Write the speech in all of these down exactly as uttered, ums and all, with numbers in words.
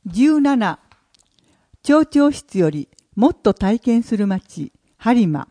じゅうなな、町長室よりもっと体験する町、播磨。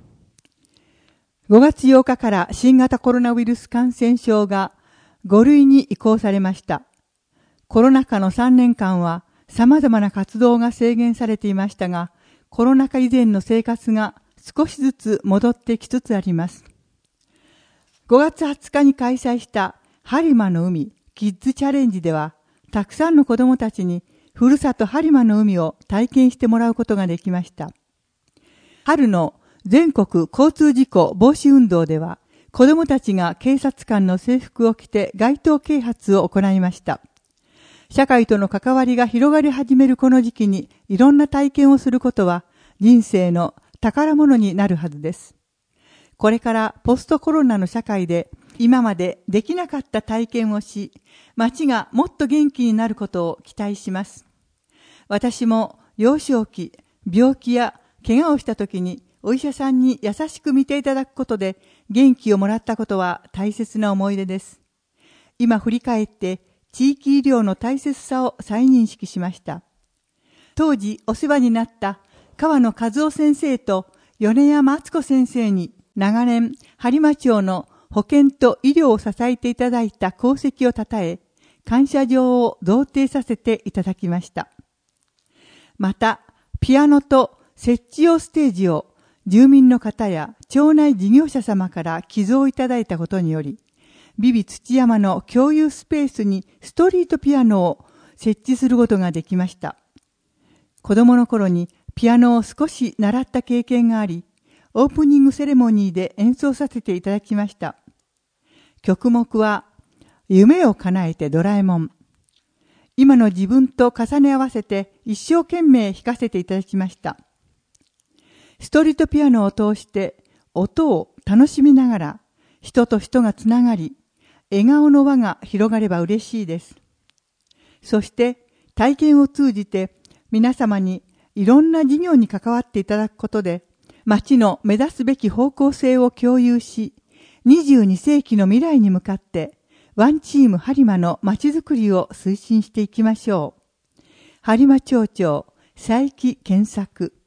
ごがつようかから新型コロナウイルス感染症がご類に移行されました。コロナ禍のさんねんかんは様々な活動が制限されていましたが、コロナ禍以前の生活が少しずつ戻ってきつつあります。ごがつはつかに開催した播磨の海キッズチャレンジでは、たくさんの子どもたちにふるさと播磨の海を体験してもらうことができました。春の全国交通事故防止運動では、子どもたちが警察官の制服を着て街頭啓発を行いました。社会との関わりが広がり始めるこの時期にいろんな体験をすることは人生の宝物になるはずです。これからポストコロナの社会で今までできなかった体験をし、町がもっと元気になることを期待します。私も幼少期、病気や怪我をした時にお医者さんに優しく見ていただくことで元気をもらったことは大切な思い出です。今振り返って地域医療の大切さを再認識しました。当時お世話になった川野和夫先生と米山敦子先生に長年播磨町の保健と医療を支えていただいた功績をたたえ、感謝状を贈呈させていただきました。また、ピアノと設置用ステージを住民の方や町内事業者様から寄贈いただいたことにより、ビビ土山の共有スペースにストリートピアノを設置することができました。子供の頃にピアノを少し習った経験があり、オープニングセレモニーで演奏させていただきました。曲目は、夢を叶えてドラえもん。今の自分と重ね合わせて一生懸命弾かせていただきました。ストリートピアノを通して音を楽しみながら人と人がつながり、笑顔の輪が広がれば嬉しいです。そして体験を通じて皆様にいろんな事業に関わっていただくことで、町の目指すべき方向性を共有し、にじゅうにせいきの未来に向かって、ワンチーム播磨の町づくりを推進していきましょう。播磨町長、佐伯健作。